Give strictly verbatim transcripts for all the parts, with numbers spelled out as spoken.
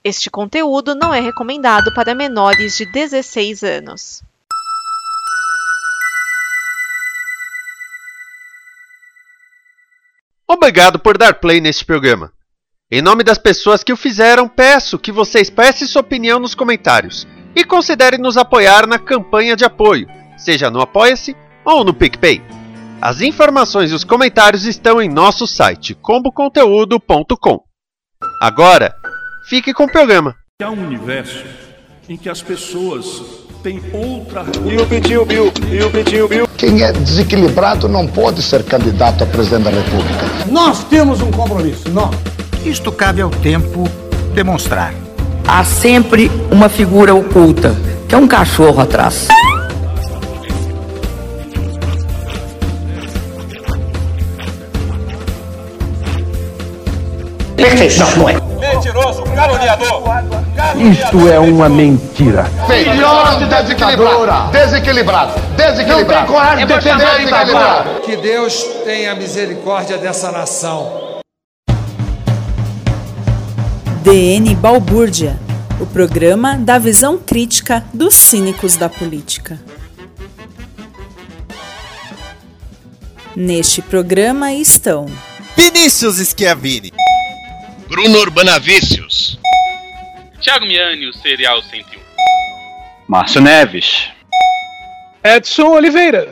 Este conteúdo não é recomendado para menores de dezesseis anos. Obrigado por dar play neste programa. Em nome das pessoas que o fizeram, peço que você expresse sua opinião nos comentários e considere nos apoiar na campanha de apoio, seja no Apoia-se ou no PicPay. As informações e os comentários estão em nosso site combo conteúdo ponto com. Agora, fique com o programa. Há um universo em que as pessoas têm outra... E o Pitinho Bill, e o Pitinho Bill. Quem é desequilibrado não pode ser candidato a presidente da República. Nós temos um compromisso, nós. Isto cabe ao tempo demonstrar. Há sempre uma figura oculta, que é um cachorro atrás. Perfeição, não é? Mentiroso, caluniador. Isto é uma mentira. Filhote desequilibrado. Desequilibrado. Desequilibrado. Não tem coragem de defender desequilibrado. Que Deus tenha misericórdia dessa nação. D N Balbúrdia, o programa da visão crítica dos cínicos da política. Neste programa estão Vinícius Schiavini, Bruno Urbanavícios, Thiago Miani, o Serial cento e um, Márcio Neves, Edson Oliveira.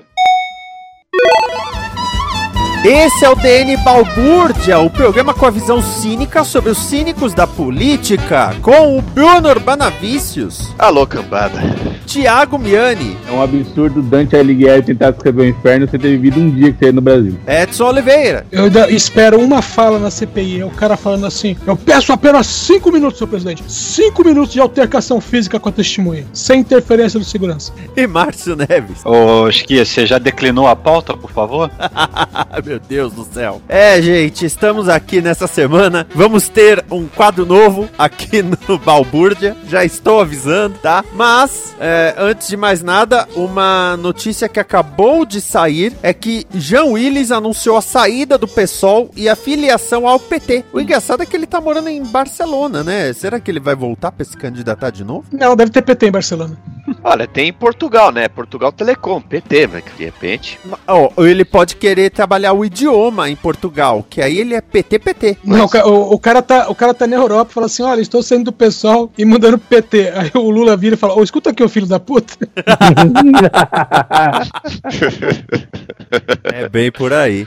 Esse é o D N Balbúrdia, o programa com a visão cínica sobre os cínicos da política, com o Bruno Urbanavícios. Alô, cambada. Thiago Miani. É um absurdo Dante Alighieri tentar escrever o inferno sem ter vivido um dia que seria no Brasil. Edson Oliveira. Eu espero uma fala na C P I, é o cara falando assim: eu peço apenas cinco minutos, senhor presidente. Cinco minutos de altercação física com a testemunha, sem interferência do segurança. E Márcio Neves. Ô, Esquia, você já declinou a pauta, por favor? Meu Deus do céu. É, gente, estamos aqui nessa semana. Vamos ter um quadro novo aqui no Balbúrdia. Já estou avisando, tá? Mas, é, antes de mais nada, uma notícia que acabou de sair é que Jean Willis anunciou a saída do PSOL e a filiação ao P T. O engraçado é que ele tá morando em Barcelona, né? Será que ele vai voltar pra se candidatar de novo? Não, deve ter P T em Barcelona. Olha, tem em Portugal, né? Portugal Telecom, P T, mas de repente... Oh, ele pode querer trabalhar o idioma em Portugal, que aí ele é P T P T. Mas... Não, o, o, cara tá, o cara tá na Europa e fala assim: olha, estou saindo do PSOL e mudando P T. Aí o Lula vira e fala: ô, oh, escuta aqui, ô filho da puta. É bem por aí.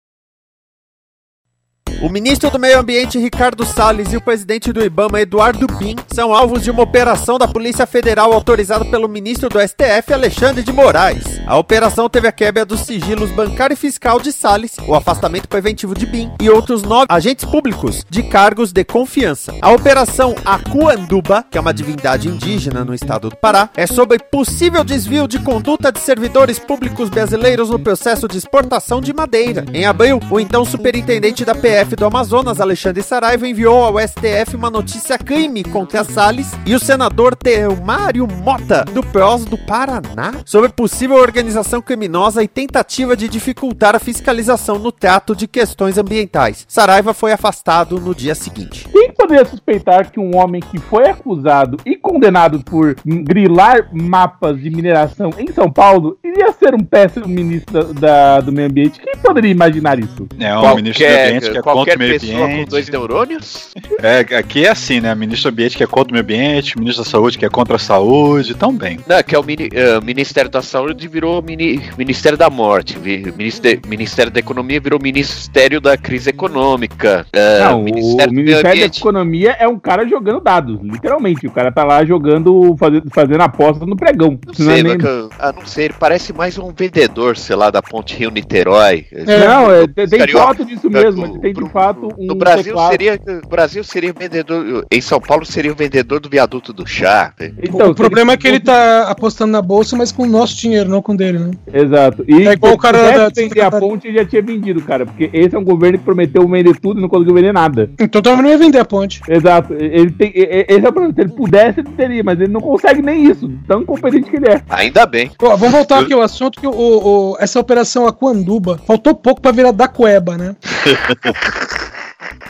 O ministro do Meio Ambiente, Ricardo Salles, e o presidente do IBAMA, Eduardo Bin, são alvos de uma operação da Polícia Federal autorizada pelo ministro do S T F, Alexandre de Moraes. A operação teve a quebra dos sigilos bancário e fiscal de Salles, o afastamento preventivo de Bin e outros nove agentes públicos de cargos de confiança. A operação Acuanduba, que é uma divindade indígena no estado do Pará, é sobre possível desvio de conduta de servidores públicos brasileiros no processo de exportação de madeira. Em abril, o então superintendente da P F do Amazonas, Alexandre Saraiva, enviou ao S T F uma notícia crime contra Salles e o senador Teomário Mota, do P R O S do Paraná, sobre possível organização criminosa e tentativa de dificultar a fiscalização no trato de questões ambientais. Saraiva foi afastado no dia seguinte. Quem poderia suspeitar que um homem que foi acusado e condenado por grilar mapas de mineração em São Paulo iria ser um péssimo ministro da, da, do meio ambiente? Quem poderia imaginar isso? É um qualquer, ministro do ambiente que é contra o meio pessoa ambiente. Com dois neurônios? É, aqui é assim, né? Ministro do ambiente que é contra o meio ambiente, ministro da saúde que é contra a saúde, também. Não, que é o mini, uh, Ministério da Saúde virou mini, Ministério da Morte, Ministério, Ministério da Economia virou Ministério da Crise Econômica. Uh, Não, Ministério o Ministério da Economia é um cara jogando dados, literalmente. O cara tá lá jogando, fazendo, fazendo apostas no pregão. Não sei, não, é nem... ah, não sei, ele parece mais um vendedor, sei lá, da Ponte Rio-Niterói. É, não, é, tem, tem foto disso mesmo, ele tem de fato um no Brasil teclado. seria Brasil seria vendedor, em São Paulo seria o vendedor do viaduto do chá. Então, o problema é que ele tá apostando na bolsa, mas com o nosso dinheiro, não com o dele, né? Exato. E é igual o cara se vender a ponte, ele já tinha vendido, cara, porque esse é um governo que prometeu vender tudo e não conseguiu vender nada. Então também não ia vender a ponte. Exato. Ele tem, esse é o problema. Se ele pudesse, ele teria, mas ele não consegue nem isso, tão competente que ele é. Ainda bem. Ó, vamos voltar aqui ao assunto que o, o, essa operação Acuanduba faltou pouco pra virar da Cueba, né?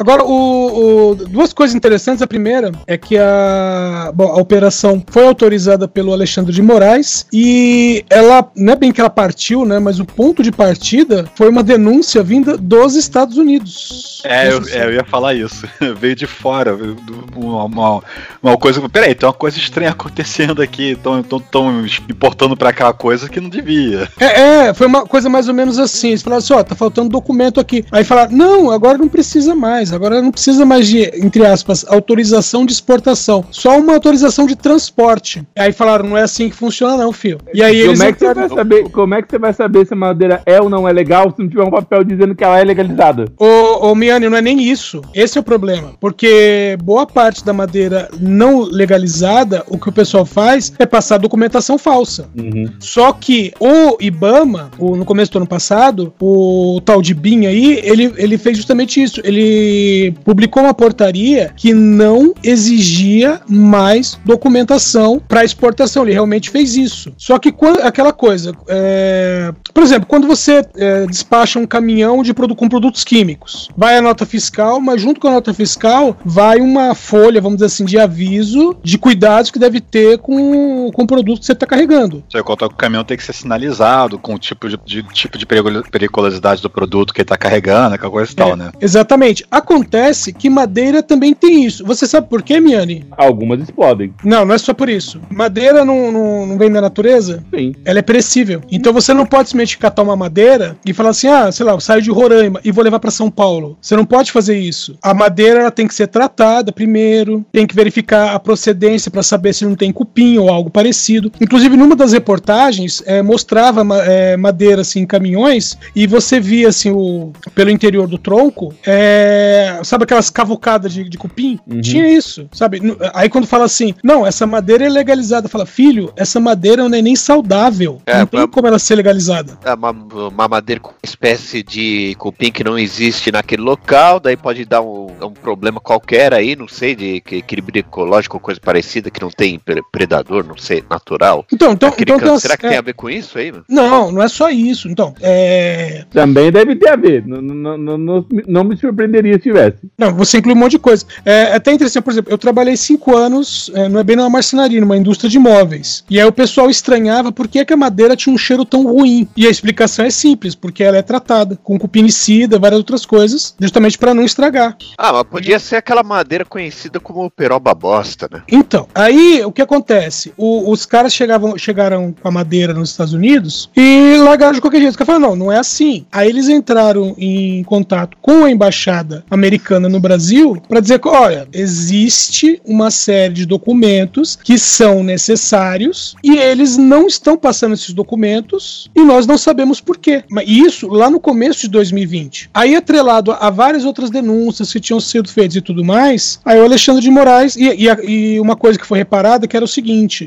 Agora, o, o, duas coisas interessantes. A primeira é que a, bom, a operação foi autorizada pelo Alexandre de Moraes e ela, não é bem que ela partiu, né, mas o ponto de partida foi uma denúncia vinda dos Estados Unidos. É, eu, é, eu ia falar isso. Veio de fora. Uma, uma, uma coisa... Peraí, tem uma coisa estranha acontecendo aqui. Estão importando pra aquela coisa que não devia. É, é, foi uma coisa mais ou menos assim. Eles falaram assim, ó, tá faltando documento aqui. Aí falaram, não, agora não precisa mais. Agora não precisa mais de, entre aspas, autorização de exportação. Só uma autorização de transporte. Aí falaram, não é assim que funciona não, filho. E aí como eles... É que você vai saber, como é que você vai saber se a madeira é ou não é legal se não tiver um papel dizendo que ela é legalizada? Ô, ô Miane, não é nem isso. Esse é o problema. Porque boa parte da madeira não legalizada, o que o pessoal faz é passar documentação falsa. Uhum. Só que o IBAMA, o, no começo do ano passado, o tal de B I M aí, ele, ele fez justamente isso. Ele publicou uma portaria que não exigia mais documentação para exportação. Ele realmente fez isso. Só que quando, aquela coisa, é, por exemplo, quando você é, despacha um caminhão de produ- com produtos químicos, vai a nota fiscal, mas junto com a nota fiscal vai uma folha, vamos dizer assim, de aviso de cuidados que deve ter com, com o produto que você está carregando. Você conta que o caminhão tem que ser sinalizado com o tipo de, de, tipo de periculosidade do produto que ele está carregando, aquela coisa e tal, é, né? Exatamente. Acontece que madeira também tem isso. Você sabe por quê, Miane? Algumas explodem. Não, não é só por isso. Madeira não, não, não vem da natureza? Sim. Ela é perecível. Então você não pode simplesmente catar uma madeira e falar assim, ah, sei lá, eu saio de Roraima e vou levar para São Paulo. Você não pode fazer isso. A madeira ela tem que ser tratada primeiro, tem que verificar a procedência para saber se não tem cupim ou algo parecido. Inclusive, numa das reportagens, é, mostrava é, madeira assim, em caminhões e você via assim, o, pelo interior do tronco, é, sabe aquelas cavucadas de, de cupim? Uhum. Tinha isso, sabe? Aí quando fala assim, não, essa madeira é legalizada, fala, filho, essa madeira não é nem saudável. É, não tem uma, como ela ser legalizada. É uma, uma madeira com uma espécie de cupim que não existe naquele local, daí pode dar um, um problema qualquer aí, não sei, de equilíbrio ecológico ou coisa parecida, que não tem predador, não sei, natural. Então, então, então can... Será que é... tem a ver com isso aí, mano? Não, não é só isso. Então, é... Também deve ter a ver. Não, não, não, não, não me surpreenderia se tivesse. Não, você inclui um monte de coisa. É até interessante, por exemplo, eu trabalhei cinco anos, é, não é bem numa marcenaria, numa indústria de móveis. E aí o pessoal estranhava por que, que a madeira tinha um cheiro tão ruim. E a explicação é simples, porque ela é tratada com cupinicida, várias outras coisas, justamente para não estragar. Ah, mas podia ser aquela madeira conhecida como peroba bosta, né? Então, aí o que acontece? O, os caras chegavam, chegaram com a madeira nos Estados Unidos e largaram de qualquer jeito. Os caras falaram, não, não é assim. Aí eles entraram em contato com a embaixada americana no Brasil para dizer que, olha, existe uma série de documentos que são necessários e eles não estão passando esses documentos e nós não sabemos por quê. Mas isso lá no começo de dois mil e vinte. Aí, atrelado a várias outras denúncias que tinham sido feitas e tudo mais, aí o Alexandre de Moraes, e, e, e uma coisa que foi reparada que era o seguinte,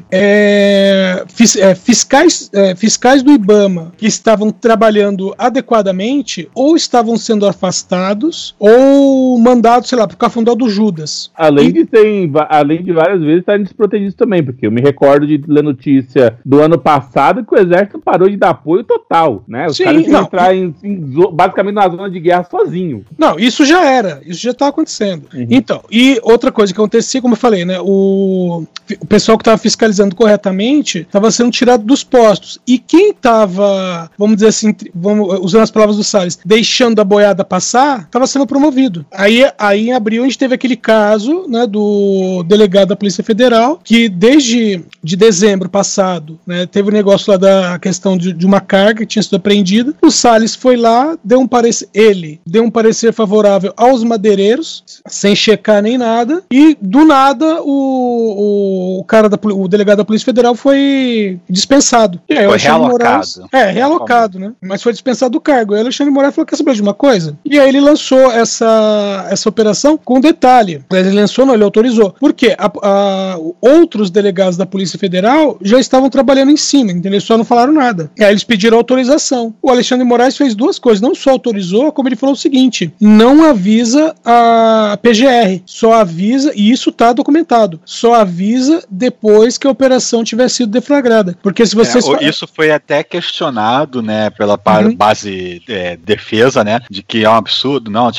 é, fis, é, fiscais, é, fiscais do IBAMA que estavam trabalhando adequadamente ou estavam sendo afastados ou mandados, sei lá, pro cafundó do Judas. Além e... de ter, além de várias vezes estarem desprotegidos também, porque eu me recordo de ler notícia do ano passado que o exército parou de dar apoio total, né? Os Sim, caras iam entrar em, em, basicamente na zona de guerra sozinho. Não, isso já era, isso já tá acontecendo. Uhum. Então, e outra coisa que acontecia, como eu falei, né, o, o pessoal que estava fiscalizando corretamente estava sendo tirado dos postos. E quem estava, vamos dizer assim, vamos, usando as palavras do Salles, deixando a boiada passar, estava sendo promovido. Aí, aí em abril a gente teve aquele caso, né, do delegado da Polícia Federal, que desde de dezembro passado, né, teve o um negócio lá da questão de, de uma carga que tinha sido apreendida. O Salles foi lá, deu um parecer, ele deu um parecer favorável aos madeireiros, sem checar nem nada, e do nada o, o cara da, o delegado da Polícia Federal foi dispensado. E aí, foi realocado. Moraes, é, realocado, né? Mas foi dispensado do cargo. Aí o Alexandre Moraes falou, quer saber de uma coisa? E aí ele lançou essa, essa operação com detalhe. Ele lançou, não, ele autorizou. Por quê? A, a, outros delegados da Polícia Federal já estavam trabalhando em cima, entendeu? Eles só não falaram nada. E aí eles pediram autorização. O Alexandre Moraes fez duas coisas. Não só autorizou, como ele falou o seguinte, não avisa a P G R, só avisa, e isso está documentado, só avisa depois que a operação tiver sido deflagrada. Porque se vocês... É, isso foi até questionado, né, pela uhum. base é, defesa, né, de que é um absurdo, não, tinha que passar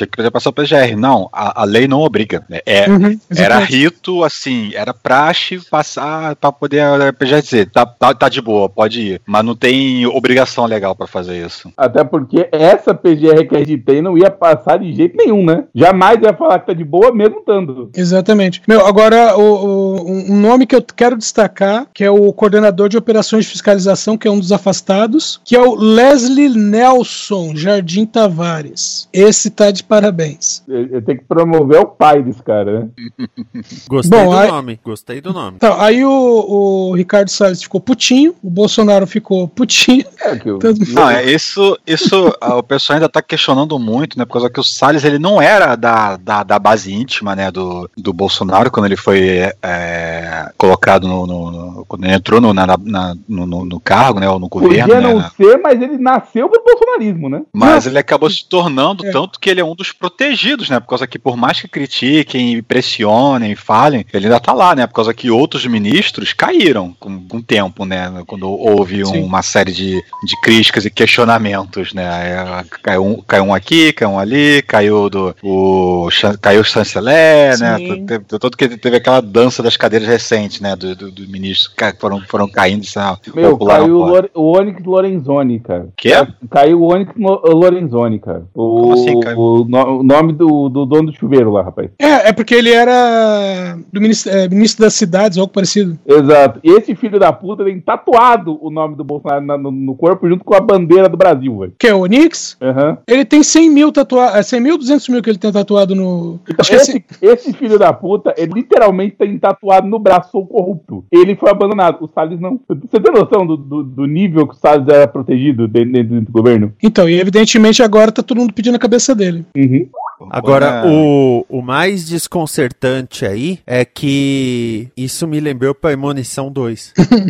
passou pra P G R. Não, a, a lei não obriga. É, uhum, era rito, assim, era praxe passar pra poder a P G R dizer, tá, tá, tá de boa, pode ir. Mas não tem obrigação legal pra fazer isso. Até porque essa P G R que a gente tem não ia passar de jeito nenhum, né? Jamais ia falar que tá de boa, mesmo estando. Exatamente. Meu, agora, o, o, um nome que eu quero destacar, que é o coordenador de operações de fiscalização, que é um dos afastados, que é o Leslie Nelson Jardim Tavares. Esse tá de parabéns. Eu, eu tenho que promover o pai desse cara, né? Gostei Bom, do aí, nome, gostei do nome. Então, aí o, o Ricardo Salles ficou putinho, o Bolsonaro ficou putinho. É que eu... Não, é isso, isso o pessoal ainda tá questionando muito, né, por causa que o Salles, ele não era da, da, da base íntima, né, do, do Bolsonaro, quando ele foi é, colocado no, no, no, quando ele entrou no, na, na, no, no cargo, né, ou no governo. Podia né, não na... ser, mas ele nasceu do bolsonarismo, né? Mas não. Ele acabou se tornando, é. tanto que ele é um dos protegidos, né, por causa que por mais que critiquem, pressionem, falem, ele ainda tá lá, né, por causa que outros ministros caíram com, com o tempo, né, quando houve um, uma série de, de críticas e questionamentos, né, caiu um, caiu um aqui, caiu um ali, caiu do, o, caiu o chanceler, sim. né, todo que teve aquela dança das cadeiras recentes, né, do, do, do ministro, foram, foram caindo, essa Meu, caiu o, o Onyx Lorenzoni, cara. Que é? Caiu o Onyx Lorenzoni, cara. O, Como assim, cara? O, o nome do, do dono do chuveiro lá, rapaz. É, é porque ele era do ministro, é, ministro das cidades, algo parecido. Exato. Esse filho da puta tem tatuado o nome do Bolsonaro na, no, no corpo junto com a bandeira do Brasil, velho. Que é o Onyx? Uhum. Ele tem cem mil tatuados, cem mil, duzentos mil que ele tem tatuado no... Então, esse, assim... esse filho da puta, ele literalmente tem tatuado no braço, sou corrupto. Ele foi abandonado. O Salles não. Você tem noção do, do, do nível que o Salles era protegido dentro, dentro do governo? Então, e evidentemente agora tá todo mundo pedindo a cabeça dele. Uhum. Agora, o, o mais desconcertante aí é que isso me lembrou Premonição dois.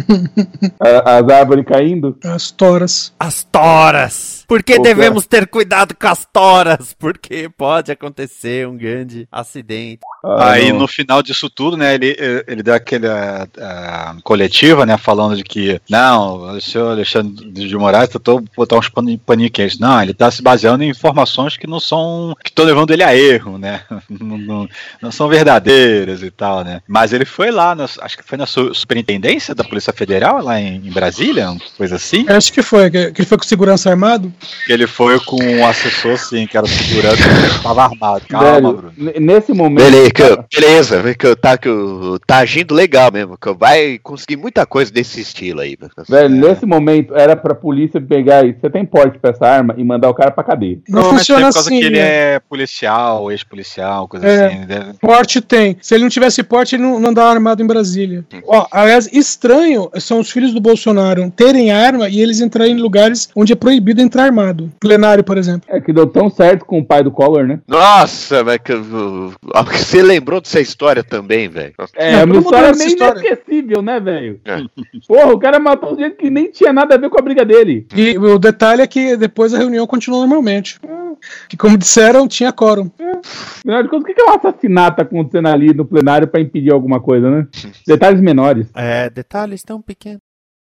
As árvores caindo? As toras. As toras! Por que devemos ter cuidado com as toras? Porque pode acontecer um grande acidente. Ah, Aí não. No final disso tudo, né, ele, ele deu aquela uh, coletiva, né, falando de que, não, o senhor Alexandre de Moraes tentou botar uns paninhos quentes. Não, ele está se baseando em informações que não são, que estão levando ele a erro, né, não, não, não são verdadeiras e tal, né. Mas ele foi lá, na, acho que foi na superintendência da Polícia Federal, lá em, em Brasília, uma coisa assim. Acho que foi, que ele foi com segurança armado. Que ele foi com um assessor, sim, que era segurança, que estava armado. Calma, Velho, Bruno. Nesse momento... Beleza, que, beleza, que tá, que tá agindo legal mesmo, que vai conseguir muita coisa desse estilo aí. Velho, é. Nesse momento era pra polícia pegar e você tem porte pra essa arma e mandar o cara pra cadeia. Não, não funciona por causa assim, que ele né? é policial, ex-policial, coisa é, assim. Deve... Porte tem. Se ele não tivesse porte, ele não, não andava armado em Brasília. Ó, aliás, estranho são os filhos do Bolsonaro terem arma e eles entrarem em lugares onde é proibido entrar armado. Plenário, por exemplo. É que deu tão certo com o pai do Collor, né? Nossa, mas que, você lembrou dessa história também, velho. É, uma história meio inesquecível, né, velho? É. Porra, o cara matou um jeito que nem tinha nada a ver com a briga dele. E o detalhe é que depois a reunião continuou normalmente. Que, como disseram, tinha quórum. Afinal de contas, o que é um assassinato acontecendo ali no plenário pra impedir alguma coisa, né? Detalhes menores. É, detalhes tão pequenos.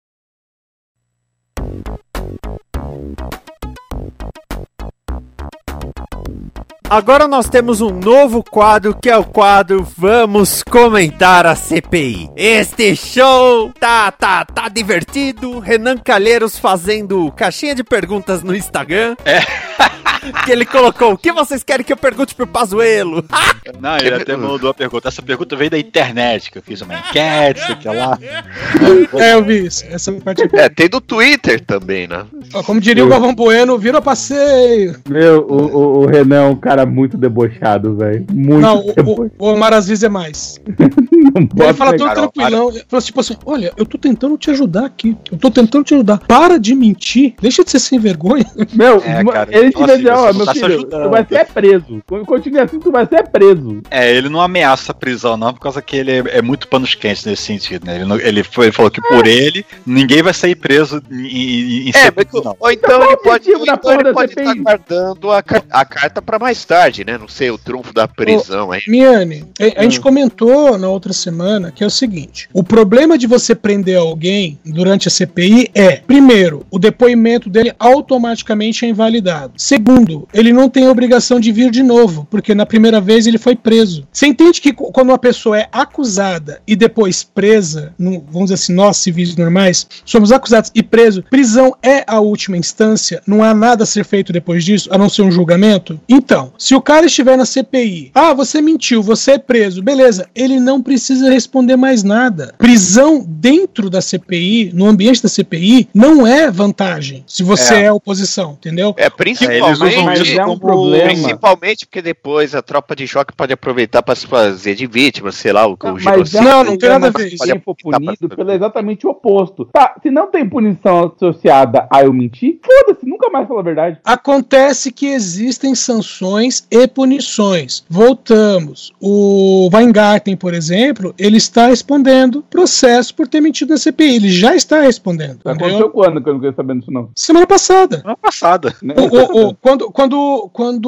Agora nós temos um novo quadro, que é o quadro Vamos Comentar a C P I. Este show tá, tá, tá divertido. Renan Calheiros fazendo caixinha de perguntas no Instagram. É. Que ele colocou, o que vocês querem que eu pergunte pro Pazuello? Não, ele até mandou a pergunta. Essa pergunta veio da internet, que eu fiz uma enquete, sei que lá. É, eu vi isso. Essa parte é, tem do Twitter também, né? Como diria o Galvão Bueno, vira passeio. Meu, o, o, o Renan é um cara muito debochado, velho. Muito Não, debochado. o, o Omar Aziz é mais. Não ele fala todo tranquilão. Ele fala tipo assim, olha, eu tô tentando te ajudar aqui. Eu tô tentando te ajudar. Para de mentir. Deixa de ser sem vergonha. Meu, é, cara, ele te dizer, ó, meu tá filho, tu vai ser preso. Quando continua assim, tu vai ser preso. É, ele não ameaça a prisão, não, por causa que ele é, é muito panos quentes nesse sentido, né? Ele, não, ele, foi, ele falou que por ele, ninguém vai sair preso em, em é, ser preso, não. Ou então, então ele pode, então ele pode estar guardando a, a carta pra mais tarde, né? Não sei, o trunfo da prisão Ô, aí. Miane, a, a gente comentou na outra semana que é o seguinte: o problema de você prender alguém durante a C P I é, primeiro, o depoimento dele automaticamente é invalidado. Segundo, ele não tem a obrigação de vir de novo, porque na primeira vez ele foi preso. Você entende que quando uma pessoa é acusada e depois presa, no, vamos dizer assim, nós civis normais, somos acusados e presos, prisão é a última instância, não há nada a ser feito depois disso, a não ser um julgamento? Então, se o cara estiver na C P I, ah, você mentiu, você é preso, beleza, ele não precisa responder mais nada. Prisão dentro da C P I, no ambiente da C P I, não é vantagem, se você é, é oposição, entendeu? É, principalmente, é um problema. Principalmente porque depois a tropa de choque pode aproveitar para se fazer de vítima, sei lá, o, não, o genocídio. Não, não tem nada a ver. Se quem for punido pelo exatamente o oposto. Tá, se não tem punição associada a eu mentir, foda-se, nunca mais fala a verdade. Acontece que existem sanções e punições. Voltamos. O Weingarten, por exemplo, ele está respondendo processo por ter mentido na C P I. Ele já está respondendo. Aconteceu quando que eu não queria sabendo disso, não? Semana passada. Semana passada. O, o, o, quando quando, quando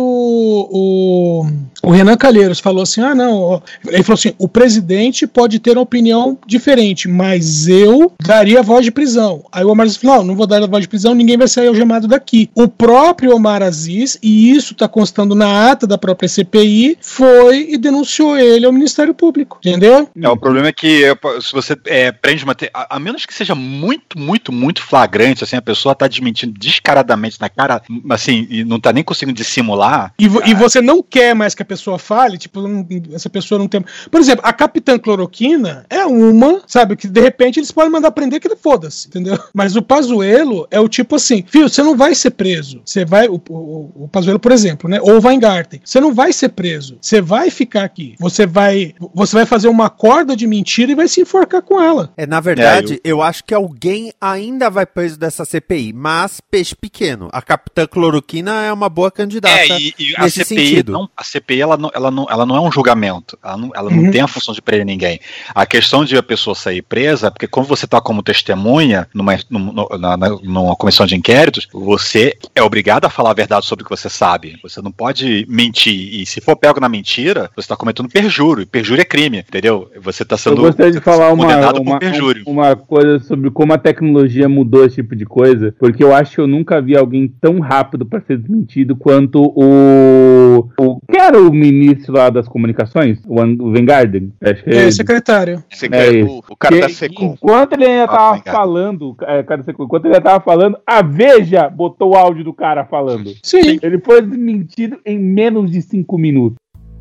o, o Renan Calheiros falou assim, ah não, ó, ele falou assim, o presidente pode ter uma opinião diferente, mas eu daria voz de prisão. Aí o Omar Aziz falou, não, não vou dar a voz de prisão, ninguém vai sair algemado daqui. O próprio Omar Aziz, e isso está constando na ata da própria C P I, foi e denunciou ele ao Ministério Público, entendeu? É, o problema é que se você é, prende uma... A, a menos que seja muito, muito, muito flagrante, assim, a pessoa tá desmentindo descaradamente na cara, assim, e não tá nem conseguindo dissimular. E, e você não quer mais que a pessoa fale, tipo, não, essa pessoa não tem... Por exemplo, a Capitã Cloroquina é uma, sabe, que de repente eles podem mandar prender que ele foda-se, entendeu? Mas o Pazuello é o tipo assim, filho, você não vai ser preso, você vai, o, o, o Pazuello, por exemplo, né, ou o Weingarten, você não vai ser preso, você vai ficar aqui, você vai, você vai fazer uma corda de mentira e vai se enforcar com ela. É, na verdade, é, eu... eu acho que alguém ainda vai preso dessa C P I, mas peixe pequeno. A Capitã Cloroquina é uma boa candidata. É, e, e a C P I, sentido. Não, a C P I ela não, ela não, ela não é um julgamento, ela não, ela uhum. não tem a função de prender ninguém. A questão de a pessoa sair presa, porque quando você está como testemunha numa, numa, numa, numa comissão de inquéritos, você é obrigado a falar a verdade sobre o que você sabe. Você não pode mentir, e se for pego na mentira, você está cometendo perjúrio, e perjúrio é crime, entendeu? Você está sendo Eu gostaria de falar uma, uma, perjúrio. uma coisa sobre como a tecnologia mudou esse tipo de coisa, porque eu acho que eu nunca vi alguém tão rápido para ser desmentido quanto o, o que era o ministro lá das comunicações, o Weingarten, acho que é, é secretário, é o, o cara que, da Secom. Enquanto ele ainda tava ah, falando, é, cara da Secom, enquanto ele ainda tava falando, a Veja botou o áudio do cara falando. Sim. Ele foi desmentido em menos de cinco minutos.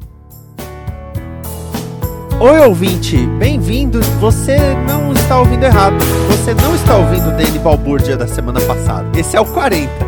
Oi, ouvinte, bem-vindo. Você não está ouvindo errado. Você não está ouvindo o Dani Balbúrdia da semana passada. Esse é o quarenta.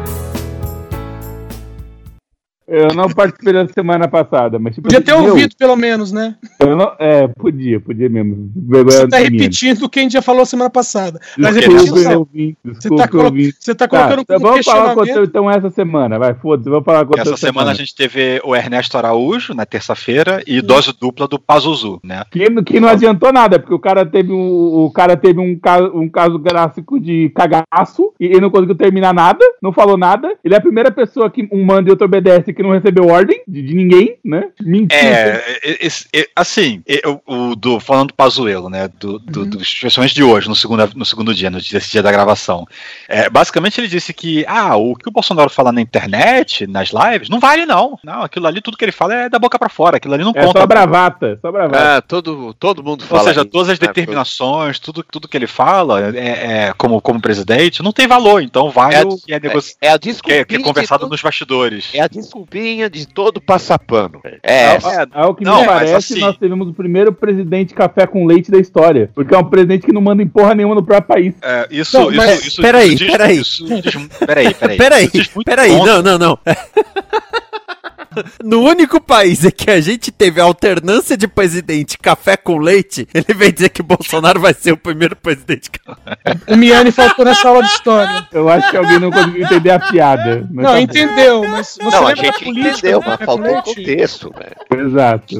Eu não participei da semana passada, mas... Tipo, podia ter meu, ouvido, pelo menos, né? Eu não, é, podia, podia mesmo. Você tá repetindo o que a gente já falou semana passada. Mas desculpa, eu ouvi, você tá, colo você tá colocando tá, um vamos falar com o, então essa semana, vai, foda-se, vamos falar com Essa semana, semana a gente teve o Ernesto Araújo, na terça-feira, e dose dupla do Pazuzu, né? Que, que não adiantou nada, porque o cara teve um, o cara teve um, caso, um caso gráfico de cagaço, e ele não conseguiu terminar nada, não falou nada. Ele é a primeira pessoa que um manda e outro obedece que não recebeu ordem de, de ninguém, né? Mentira. É, esse, é, assim, é, o, do, falando do Pazuello, né? Do, do, uhum. do, especialmente de hoje, no segundo, no segundo dia, no dia, desse dia da gravação. É, basicamente ele disse que, ah, o que o Bolsonaro fala na internet, nas lives, não vale não. Não, aquilo ali, tudo que ele fala é da boca pra fora, aquilo ali não é conta. É só bravata, só bravata. É, todo, todo mundo fala. Ou seja, todas as determinações, tudo, tudo que ele fala, é, é, como, como presidente, não tem valor, então vale é, o que é, negoci... é, é a desculpinha que é, que é conversado todo... nos bastidores. É a desculpinha de todo passapano. É, é, é ao que não, me parece, assim... nós tivemos o primeiro presidente café com leite da história, porque é um presidente que não manda em porra nenhuma no próprio país. É, isso, não, isso, mas... isso, peraí, isso, peraí. Isso, isso, peraí, peraí. Peraí, peraí, não, não, não. No único país em que a gente teve alternância de presidente café com leite, ele vem dizer que Bolsonaro vai ser o primeiro presidente. O Miane faltou nessa aula de história. Eu acho que alguém não conseguiu entender a piada. Não, tá entendeu, mas você não, a gente entendeu, mas faltou o contexto, velho. Exato.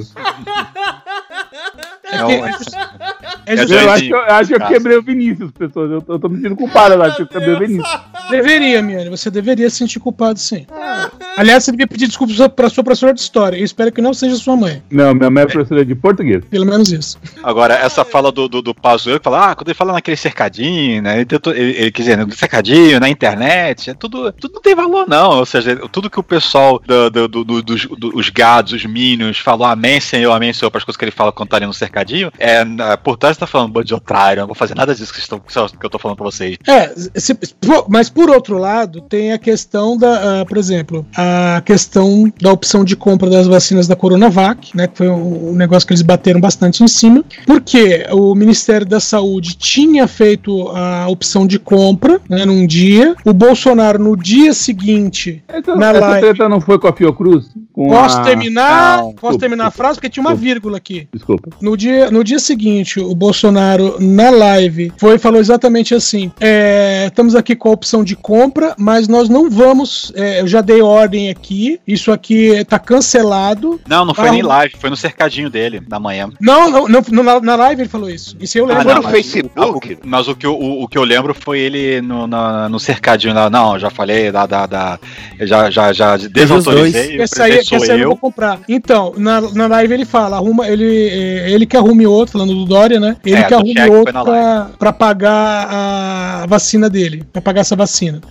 É que, é, é, eu, acho que eu, eu acho que eu quebrei o Vinícius, pessoas. Eu tô, eu tô me sentindo culpado, eu acho que eu quebrei o Vinícius. Deveria, Miane, você deveria se sentir culpado, sim. Aliás, você devia pedir desculpas pra sua professora de história. Eu espero que não seja sua mãe. Não, minha mãe é professora de português. Pelo menos isso. Agora, essa fala do, do, do Pazuello, que fala, ah, quando ele fala naquele cercadinho, né? Ele, tentou, ele, ele quer dizer, no cercadinho, na internet, é tudo, tudo não tem valor, não. Ou seja, tudo que o pessoal do, do, do, do, dos do, os gados, os minions, falou amém, senhor, amém, senhor, para as coisas que ele fala quando tá ali no cercadinho, é, por trás tá falando, bando de otário, eu não vou fazer nada disso que, estão, que eu tô falando pra vocês. É, se, mas por outro lado, tem a questão da, uh, por exemplo, a questão da opção de compra das vacinas da Coronavac, né, que foi um, um negócio que eles bateram bastante em cima, porque o Ministério da Saúde tinha feito a opção de compra, né, num dia, o Bolsonaro no dia seguinte, essa, na essa live... treta não foi com a Fiocruz? Com posso a... terminar? Não, posso desculpa, terminar desculpa, a frase? Porque tinha uma desculpa, vírgula aqui. Desculpa. No dia, no dia seguinte, o Bolsonaro, na live, foi e falou exatamente assim, é, estamos aqui com a opção de compra, mas nós não vamos, é, eu já dei ordem aqui, isso aqui tá cancelado. Não, não foi ah, nem live, foi no cercadinho dele, da manhã. Não, não, não, não na, na live ele falou isso. Isso eu lembro. Ah, não, no Facebook. O, mas o que, eu, o, o que eu lembro foi ele no, na, no cercadinho lá. Não, já falei, da, da, da, já, já, já desautorizei. Quer sair, quer sair, eu vou comprar. Então, na, na live ele fala, arruma, ele, ele que arrume outro, falando do Dória, né? Ele é, que arrume outro pra, pra pagar a vacina dele, pra pagar essa vacina.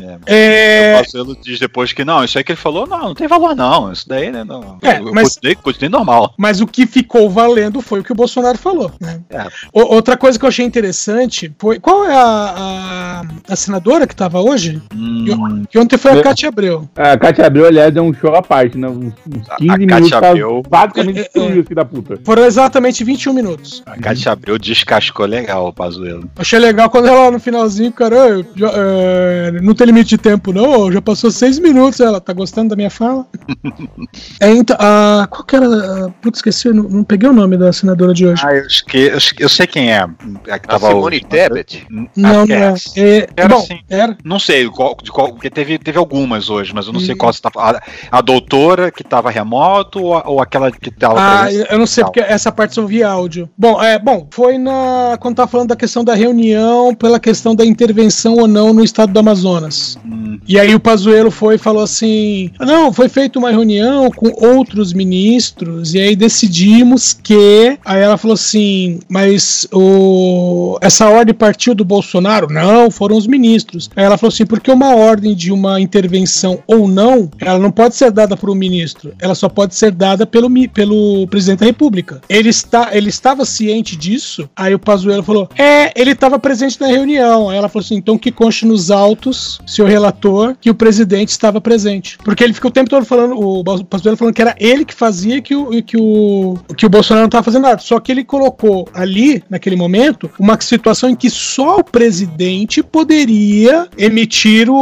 É. É... O Pazuello diz depois que não, isso aí que ele falou, não, não tem valor não, isso daí, né? Não, é, eu mas, continuei, continuei normal. Mas o que ficou valendo foi o que o Bolsonaro falou, né? É. O, outra coisa que eu achei interessante foi, qual é a, a, a senadora que tava hoje? Hum. Que ontem foi a Cátia Abreu. A Cátia Abreu, aliás, é um show à parte, né? Uns, uns quinze a minutos, Abreu... basicamente é, é, filho da puta. Foram exatamente vinte e um minutos. A Cátia Abreu descascou legal o Pazuello. Achei legal quando ela no finalzinho, cara, já, é, não tem limite de tempo não, já passou seis minutos, ela tá gostando da minha fala? é, então, a, qual que era, putz, esqueci, não, não peguei o nome da senadora de hoje. Ah, eu, esque, eu sei quem é. A, que tava a Simone hoje, Tebet? Não, não é. é era bom, assim, era. Não sei, qual, de qual, porque teve, teve algumas hoje, mas eu não hum. sei qual você tá falando. A, a doutora que tava remoto ou, ou aquela que tava... Ah, eu não sei, porque essa parte eu vi áudio. Bom, é, bom, foi na quando tava falando da questão da reunião, pela questão da intervenção ou não no estado do Amazonas. Hum. E aí o Pazuello foi e falou assim, não, foi feita uma reunião com outros ministros, e aí decidimos que... Aí ela falou assim, mas o... essa ordem partiu do Bolsonaro? Não, foram os ministros. Aí ela falou assim, porque uma ordem de uma intervenção ou não, ela não pode ser dada por um ministro, ela só pode ser dada pelo, pelo presidente da República. Ele, está, ele estava ciente disso? Aí o Pazuello falou, é, ele estava presente na reunião. Aí ela falou assim, então que conste nos autos, seu relator, que o presidente estava presente. Porque ele ficou o tempo todo falando, o Pazuello falando que era ele que fazia que o, que o, que o Bolsonaro não estava fazendo nada. Só que ele colocou ali, naquele momento, uma situação em que só o presidente poderia emitir o,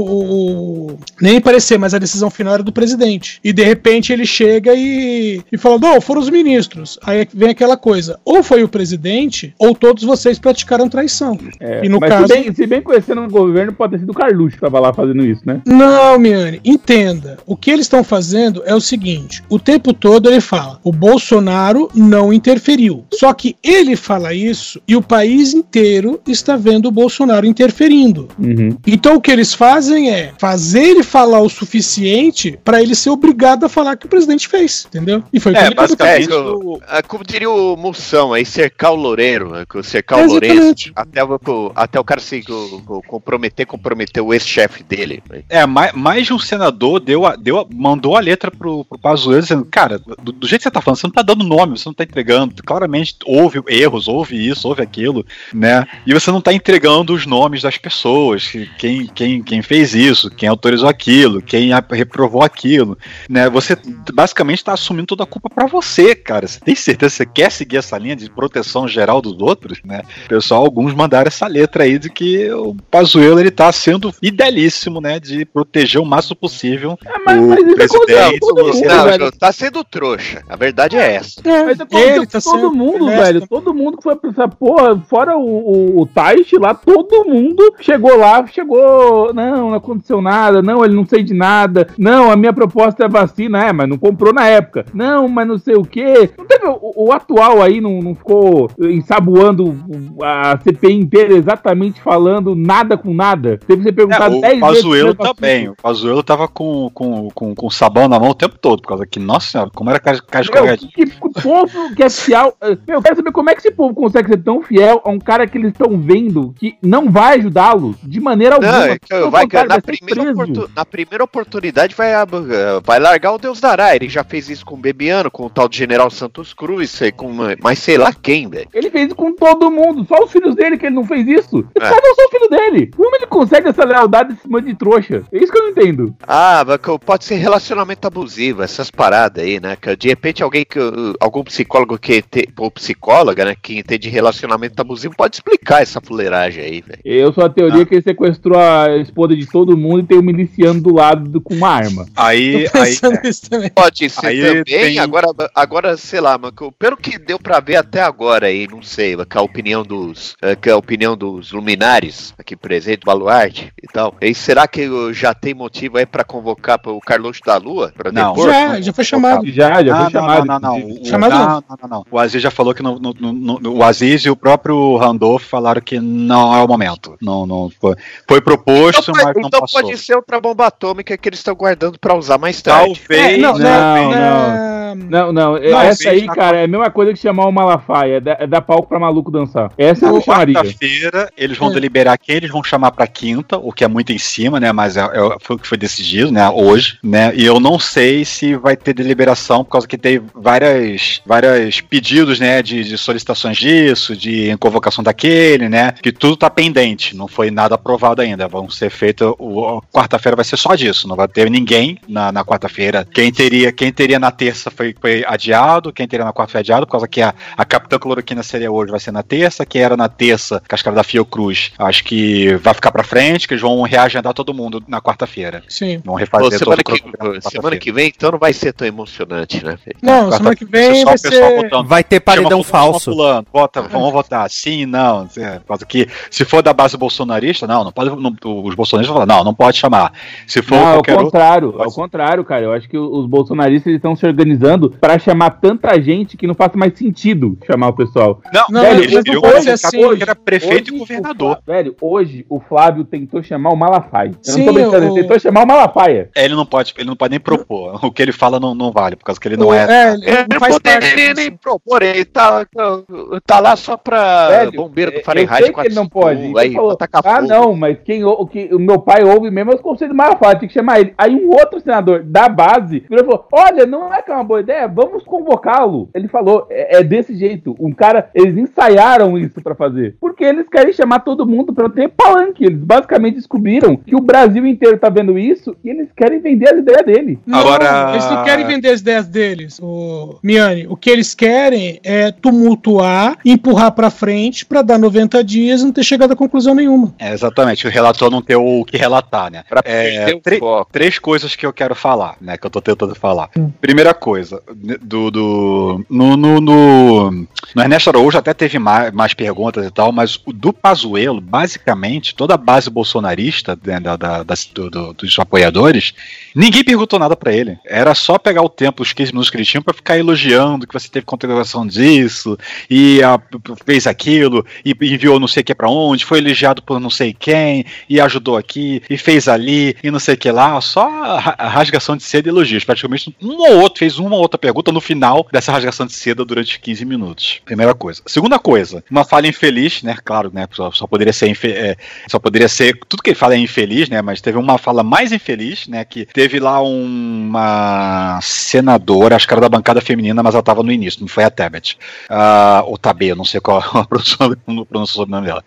o, o nem parecer, mas a decisão final era do presidente. E de repente ele chega e, e fala, não, foram os ministros. Aí vem aquela coisa, ou foi o presidente, ou todos vocês praticaram traição. É, e no mas caso... se, bem, se bem conhecendo o governo, pode ter sido o Carluxo que estava lá fazendo isso, né? Não, Miane, entenda. O que eles estão fazendo é o seguinte, o tempo todo ele fala, o Bolsonaro não interferiu. Só que ele fala isso e o país inteiro está vendo o Bolsonaro interferindo. Uhum. Então o que eles fazem é fazer ele falar o suficiente para ele ser obrigado a falar que o presidente fez, entendeu? E foi o que é, ele basicamente, o, como diria o Moção, aí cercar o Loureiro, cercar é, o Lourenço, até o, até o cara se comprometer, comprometer o ex-chefe dele. É, mais, mais de um senador deu a, deu a, mandou a letra pro, pro Pazuello dizendo, cara, do, do jeito que você tá falando, você não tá dando nome, você não tá entregando, claramente houve erros, houve isso, houve aquilo, né? E você não tá entregando os nomes das pessoas, quem, quem, quem fez isso, quem autorizou aquilo, quem reprovou aquilo, né? Você basicamente tá assumindo toda a culpa pra você, cara. Você tem certeza que você quer seguir essa linha de proteção geral dos outros, né? Pessoal, alguns mandaram essa letra aí de que o Pazuello, ele tá sendo fidelíssimo, né? De proteger o máximo possível é, mas, o mas presidente. Todo mundo, não, tá sendo trouxa. A verdade é essa. É, mas ele tá todo sendo mundo, honesto. velho. Todo mundo que foi pra essa porra, fora o, o, o Taish lá, todo mundo chegou lá, chegou, não, não aconteceu nada, não, ele não sei de nada, não, a minha proposta é vacina. vacina, é, mas não comprou na época. Não, mas não sei o quê. Não teve, o, o atual aí não, não ficou ensaboando a C P I inteira exatamente falando nada com nada. Teve que ser perguntado é, dez vezes. O Pazuello tá bem. O Pazuello tava com, com, com, com sabão na mão o tempo todo, por causa que, nossa senhora, como era cascagadinho. Que, que povo que é fiel. Meu, eu quero saber como é que esse povo consegue ser tão fiel a um cara que eles estão vendo que não vai ajudá-los de maneira alguma. Não, é que vai, cara, na, primeira oportun, na primeira oportunidade vai, vai largar o Deus dará. Ele já fez isso com o Bebiano, com o tal de General Santos Cruz, com mas sei lá quem, velho. Ele fez isso com todo mundo, só os filhos dele que ele não fez isso. Ele é. só não são os filhos dele. Como ele consegue essa lealdade em cima de trouxa? É isso que eu não entendo. Ah, pode ser relacionamento abusivo, essas paradas aí, né? Que de repente alguém que algum psicólogo que te, ou psicóloga, né, que entende relacionamento abusivo pode explicar essa fuleiragem aí, velho. Eu sou a teoria ah. que ele sequestrou a esposa de todo mundo e tem um miliciano do lado do, com uma arma. Aí, aí é. Pode ser aí também. Tem... Agora, agora, sei lá, mas pelo que deu pra ver até agora aí, não sei, que a opinião dos, que a opinião dos luminares aqui presente, Baluarte e tal. E será que já tem motivo aí pra convocar o Carlos da Lua? Pra não, depor? já, já foi chamado. Já, já ah, foi chamado. Não, não, não. O, chamado não, não, não, não. O Aziz já falou que no, no, no, no, o Aziz e o próprio Randolph falaram que não é o momento. Não, não foi, foi proposto, então, mas não então passou. Pode ser outra bomba atômica que eles estão guardando pra usar mais tarde. Talvez. É, não, não, não, não, não, não. Essa aí, cara, é a mesma coisa que chamar o Malafaia. É dar, é dar palco pra maluco dançar. Essa eu chamaria. Quarta-feira, eles vão é. deliberar quem eles vão chamar pra quinta, o que é muito em cima, né? Mas é, é, foi o que foi decidido, né? Hoje, né? E eu não sei se vai ter deliberação, por causa que tem várias, várias pedidos, né? De, de solicitações disso, de convocação daquele, né? Que tudo tá pendente, não foi nada aprovado ainda. Vão ser feitas. Quarta-feira vai ser só disso, não vai ter ninguém na, na quarta-feira. Quem teria, quem teria na terça foi, foi adiado, quem teria na quarta foi adiado, por causa que a, a Capitã Cloroquina seria hoje, vai ser na terça, que era na terça, Cascara da Fiocruz, acho que vai ficar pra frente, que eles vão reagendar todo mundo na quarta-feira. Sim. Vão refazer Pô, semana, todo que, semana que vem, então não vai ser tão emocionante, né? Não, semana que vem vai ser... Vai ter paredão falso. Pulando, vota, vamos votar sim, não, por causa que se for da base bolsonarista, não, não pode, não, os bolsonaristas vão falar, não, não pode chamar. Se for não, qualquer ao contrário, outro, ao contrário, cara, eu acho que os bolsonaristas estão se organizando pra chamar tanta gente que não faz mais sentido chamar o pessoal. Não, não velho, ele, eu hoje, assim, hoje, era prefeito hoje, e governador. O, velho, hoje o Flávio tentou chamar o Malafaia. Eu Sim, não tô brincando, o... ele tentou chamar o Malafaia. É, ele não pode, ele não pode nem propor. O que ele fala não, não vale, por causa que ele não o, é. É, ele não, não faz parte nem, nem propor, ele tá, tá lá só pra velho, bombeiro do eu Fahrenheit. sei que ele não pode. Aí, falou, ah, não, mas quem, o, que, o meu pai ouve mesmo é os conselhos do Malafaia, tem que chamar ele. Aí um outro senador da base virou e falou: olha, não é que é uma boa ideia, vamos convocá-lo. Ele falou, é, é desse jeito. Um cara, eles ensaiaram isso pra fazer. Porque eles querem chamar todo mundo pra ter palanque. Eles basicamente descobriram que o Brasil inteiro tá vendo isso e eles querem vender as ideias dele. Não, Agora... eles não querem vender as ideias deles, o Miani. O que eles querem é tumultuar, empurrar pra frente pra dar noventa dias e não ter chegado a conclusão nenhuma. É, exatamente, o relator não ter o que relatar, né? Pra é, o três, três coisas que eu quero falar, né? Que eu tô tentando falar. Hum. Primeira coisa, do. do no, no, no, no Ernesto Araújo até teve mais, mais perguntas e tal, mas o do Pazuello, basicamente, toda a base bolsonarista, né, da, da, da, do, do, dos apoiadores, ninguém perguntou nada pra ele. Era só pegar o tempo, os quinze minutos que ele tinha, pra ficar elogiando que você teve contribuição disso, e a, fez aquilo, e enviou não sei o que pra onde, foi elogiado por não sei quem, e ajudou aqui, e fez ali, e não sei o que lá, só a, a rasgação de seda e elogios. Praticamente um ou outro fez uma ou outra pergunta no final dessa rasgação de seda durante quinze minutos. Primeira coisa. Segunda coisa, uma fala infeliz, né? Claro, né? Só, só poderia ser infe- é, só poderia ser. Tudo que ele fala é infeliz, né? Mas teve uma fala mais infeliz, né? Que teve lá um, uma senadora, acho que era da bancada feminina, mas ela estava no início, não foi a Tebet. Uh, ou Tabê, não sei qual a produção, não pronunciou o nome dela.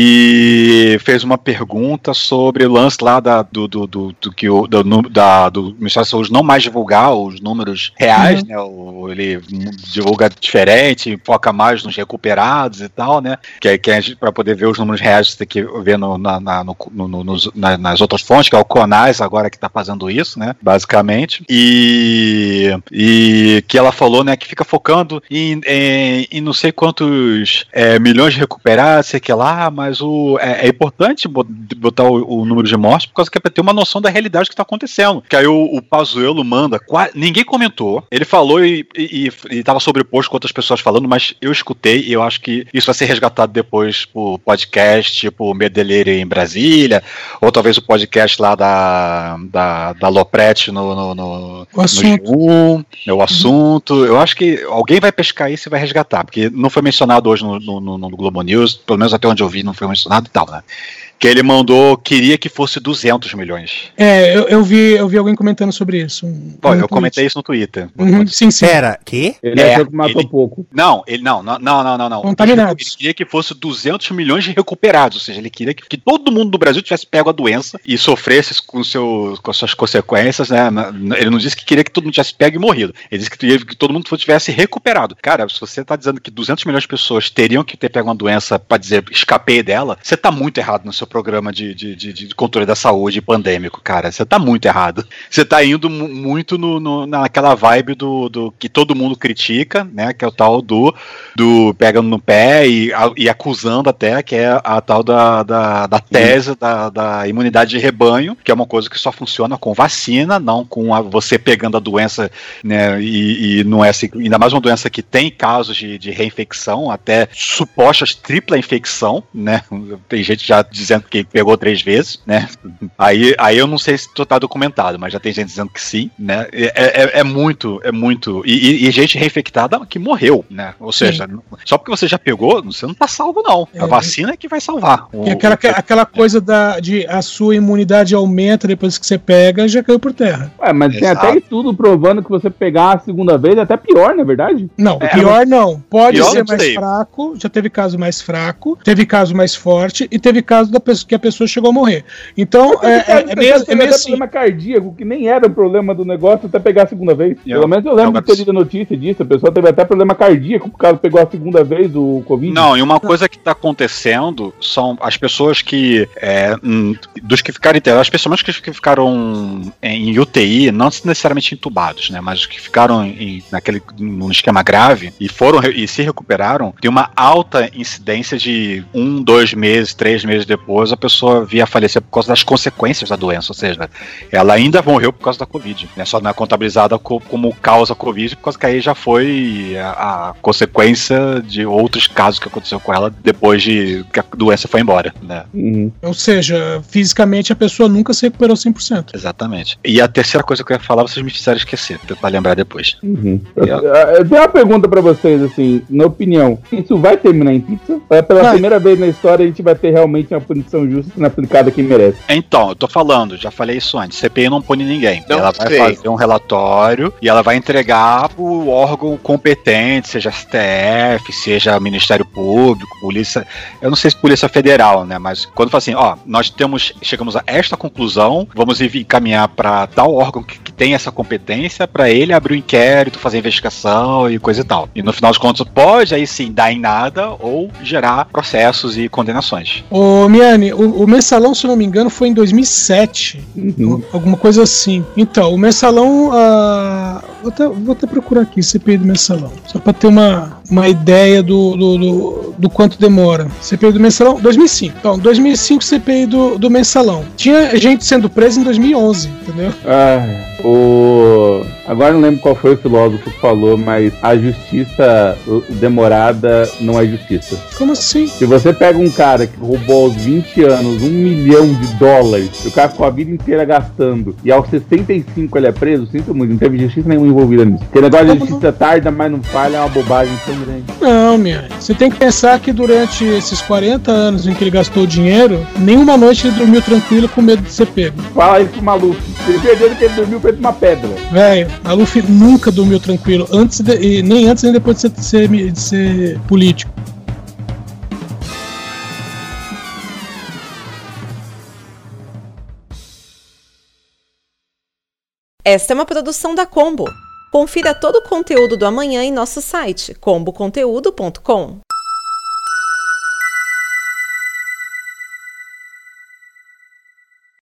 Que fez uma pergunta sobre o lance lá da, do, do, do, do que o do, da, do Ministério da Saúde não mais divulgar os números reais. sociais, uhum. né? O, ele divulga diferente, foca mais nos recuperados e tal, né? Que é, que é para poder ver os números reais, você tem que ver no, na, na, no, no, nos, na, nas outras fontes, que é o CONAS agora que tá fazendo isso, né? Basicamente. E, e que ela falou, né? Que fica focando em, em, em não sei quantos é, milhões de recuperados, sei que lá, mas o, é, é importante botar o, o número de mortes por causa que é pra ter uma noção da realidade que tá acontecendo. Que aí o, o Pazuello manda, quase, ninguém comentou, ele falou e, e, e tava sobreposto com outras pessoas falando, mas eu escutei e eu acho que isso vai ser resgatado depois por podcast, tipo Medeleire em Brasília, ou talvez o podcast lá da, da, da Lopretti no, no, no, o assunto. no G um, o assunto. Eu acho que alguém vai pescar isso e vai resgatar, porque não foi mencionado hoje no, no, no, no Globo News, pelo menos até onde eu vi não foi mencionado e tal, né? Que ele mandou, queria que fosse duzentos milhões. É, eu, eu, vi, eu vi alguém comentando sobre isso. Um, Pô, um eu tweet. comentei isso no Twitter. Uhum, sim, sim. Pera, que? Ele é, achou que matou ele, pouco. Não, ele não, não, não, não, não. não. Contaminados. Ele queria que fosse duzentos milhões de recuperados, ou seja, ele queria que, que todo mundo do Brasil tivesse pego a doença e sofresse com, seu, com suas consequências, né? Ele não disse que queria que todo mundo tivesse pego e morrido. Ele disse que queria que todo mundo tivesse recuperado. Cara, se você tá dizendo que duzentos milhões de pessoas teriam que ter pego uma doença pra dizer escapei dela, você tá muito errado no seu programa de, de De, de controle da saúde pandêmico, cara. Você tá muito errado. Você tá indo muito no, no, naquela vibe do, do que todo mundo critica, né? Que é o tal do, do pegando no pé e, a, e acusando até, que é a, a tal da, da, da tese da, da imunidade de rebanho, que é uma coisa que só funciona com vacina, não com a, você pegando a doença, né? E, e não é assim, ainda mais uma doença que tem casos de, de reinfecção, até supostas tripla infecção, né? Tem gente já dizendo que pegou três vezes, né? Aí, aí eu não sei se tá documentado, mas já tem gente dizendo que sim, né? É, é, é muito, é muito. E, e, e gente reinfectada que morreu, né? Ou seja, sim. Só porque você já pegou, você não tá salvo, não. É. A vacina é que vai salvar. O, e aquela, o... aquela coisa da, de a sua imunidade aumenta depois que você pega, já caiu por terra. Ué, mas Exato. Tem até estudo provando que você pegar a segunda vez é até pior, não é verdade? Não, é, pior não. Pode pior ser mais sei. fraco, já teve caso mais fraco, teve caso mais forte e teve caso da pessoa, que a pessoa chegou a morrer. Então, é, é, é meio, é meio assim. Problema cardíaco, que nem era o problema do negócio até pegar a segunda vez. Eu, Pelo menos eu lembro eu, de ter lido a notícia disso. A pessoa teve até problema cardíaco por causa que pegou a segunda vez o Covid. Não, e uma coisa que tá acontecendo são as pessoas que. É, dos que ficaram internados, as pessoas que ficaram em U T I, não necessariamente entubados, né? Mas que ficaram em, naquele, num esquema grave e foram e se recuperaram, tem uma alta incidência de um, dois meses, três meses depois, a pessoa via falecer por causa das consequências da doença, ou seja, ela ainda morreu por causa da Covid, né? Só não é contabilizada co- como causa Covid, por causa que aí já foi a, a consequência de outros casos que aconteceu com ela depois de que a doença foi embora, né? Uhum. Ou seja, fisicamente a pessoa nunca se recuperou cem por cento. Exatamente. E a terceira coisa que eu ia falar, vocês me fizeram esquecer, pra lembrar depois. Uhum. Eu, eu tenho uma pergunta pra vocês, assim, na opinião, isso vai terminar em pizza? Ou é pela vai. primeira vez na história a gente vai ter realmente uma punição justa sendo aplicada a quem merece? Então, eu tô falando, já falei isso antes, C P I não pune ninguém. Não ela sei. vai fazer um relatório e ela vai entregar pro órgão competente, seja S T F, seja Ministério Público, Polícia, eu não sei se Polícia Federal, né, mas quando fala assim, ó, nós temos, chegamos a esta conclusão, vamos encaminhar para tal órgão que, que tem essa competência, para ele abrir o um inquérito, fazer investigação e coisa e tal. E no final de contas pode aí sim dar em nada ou gerar processos e condenações. Ô, Miane, o, o mensalão, se eu não me engano, foi em dois mil e sete. Uhum. Alguma coisa assim. Então, o mensalão. Uh, vou, até, vou até procurar aqui, C P I do mensalão. Só pra ter uma, uma ideia do, do, do, do quanto demora. C P I do mensalão, dois mil e cinco. Então, dois mil e cinco C P I do, do mensalão. Tinha gente sendo presa em dois mil e onze, entendeu? Ah, o... Agora não lembro qual foi o filósofo que falou, mas a justiça demorada não é justiça. Como assim? Se você pega um cara que roubou aos vinte anos um milhão de dólares, o cara ficou a vida inteira gastando, e aos sessenta e cinco ele é preso, sinto muito, não teve justiça nenhuma envolvida nisso. Porque o negócio de justiça tarda, mas não falha, é uma bobagem tão grande. Não, minha. Você tem que pensar que durante esses quarenta anos em que ele gastou dinheiro, nenhuma noite ele dormiu tranquilo com medo de ser pego. Fala isso pro Maluf. Ele perdeu que ele dormiu feito uma pedra. Velho, Maluf nunca dormiu tranquilo, antes de, e nem antes nem depois de ser, de ser, de ser político. Esta é uma produção da Combo. Confira todo o conteúdo do Amanhã em nosso site combo conteúdo ponto com.